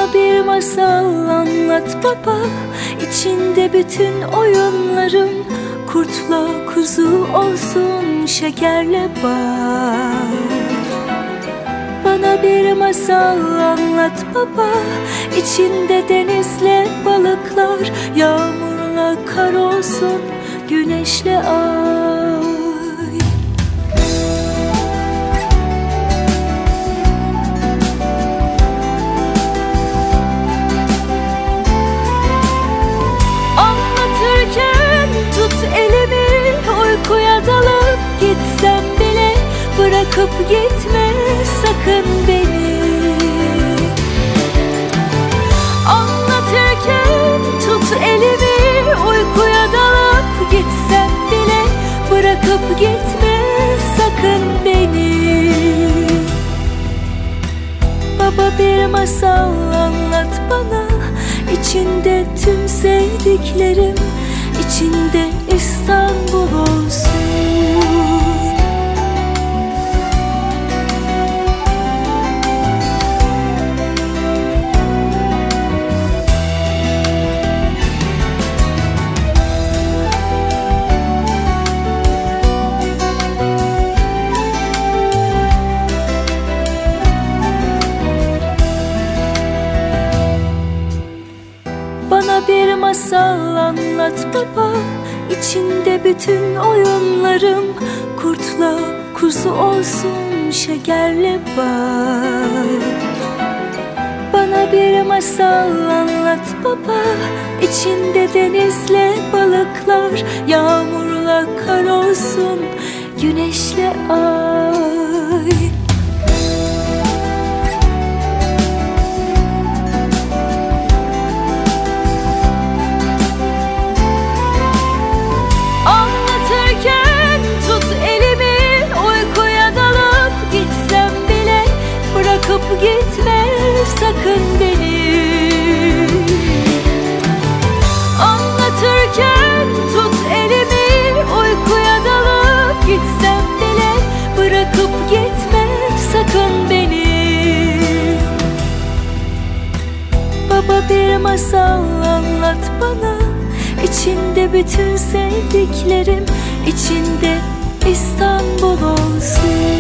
Bana bir masal anlat baba, içinde bütün oyunlarım kurtla kuzu olsun, şekerle bal. Bana bir masal anlat baba, içinde denizle balıklar, yağmurla kar olsun, güneşle ay. Anlatırken tut elimi, uykuya dalıp gitsem bile bırakıp gitme sakın beni. Anlatırken tut elimi, uykuya dalıp gitsem bile bırakıp gitme sakın beni. Baba bir masal anlat bana, içinde tüm sevdiklerim, içinde İstanbul olsun. Bana bir masal anlat baba, içinde bütün oyunlarım kurtla kuzu olsun, şekerle bal. Bana bir masal anlat baba, içinde denizle balıklar, yağmurla kar olsun, güneşle ay. Gitme sakın beni. Anlatırken tut elimi, uykuya dalıp gitsem bile bırakıp gitme sakın beni. Baba bir masal anlat bana, içinde bütün sevdiklerim, içinde İstanbul olsun.